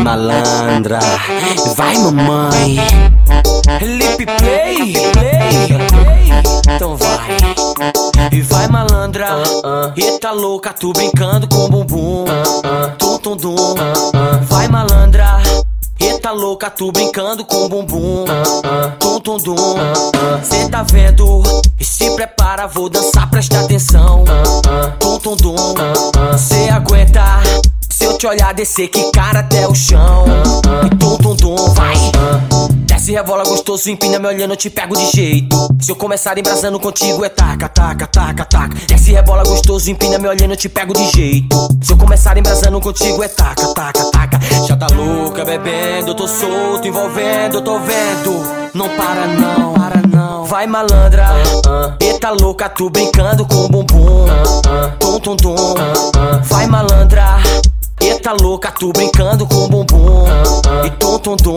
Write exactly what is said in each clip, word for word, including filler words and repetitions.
malandra, vai mamãe. Lip play, play, então vai. E vai malandra, eita louca, tu brincando com bumbum. Tum tum dum, vai malandra. Eita louca, tu brincando com bumbum. Tum tum dum, cê tá vendo? E se prepara, vou dançar, presta atenção. Tum tum dum, cê aguenta? Se eu te olhar descer, que cara até o chão. E tum tum dum, vai. Desce, rebola gostoso, empina me olhando, eu te pego de jeito. Se eu começar embrasando contigo é taca, taca, taca, taca. Desce, rebola gostoso, empina me olhando, eu te pego de jeito. Se eu começar embrasando contigo é taca, taca, taca. Já tá louca bebendo, tô solto, envolvendo, tô vendo. Não para não, para não. Vai malandra, eita louca, tu brincando com bumbum. Tum tum dum, vai malandra. Eita louca, tu brincando com bumbum. E tum tum dum.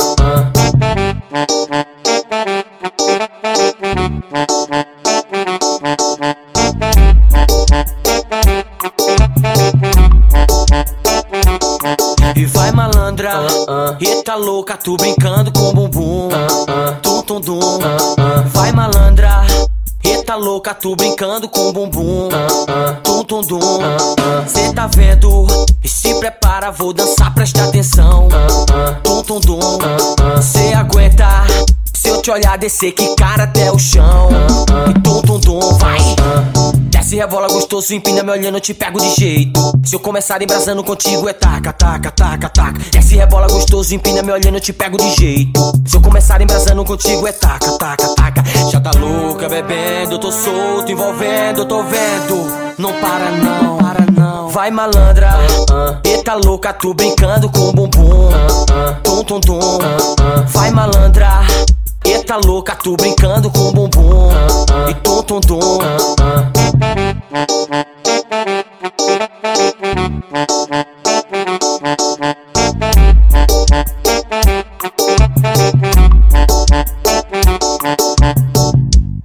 E vai malandra, eita louca, tu brincando com bumbum. Tum tum dum, vai malandra. Eita louca, tu brincando com bumbum. Tum tum dum, cê tá vendo? E se prepara, vou dançar, presta atenção. Tum tum dum, cê aguenta? Se eu te olhar descer, que cara até o chão. E tum tum dum, vai. Desce, rebola gostoso, empina me olhando, eu te pego de jeito. Se eu começar embrasando contigo é taca, taca, taca, taca. Desce, rebola gostoso, empina me olhando, eu te pego de jeito. Se eu começar embrasando contigo é taca, taca, taca. Já tá louca bebendo, tô solto, envolvendo, tô vendo. Não para não, para não. Vai malandra, eita louca, tu brincando com bumbum. Tum tum dum, vai malandra. Eita louca, tu brincando com bumbum. E tum tum dum.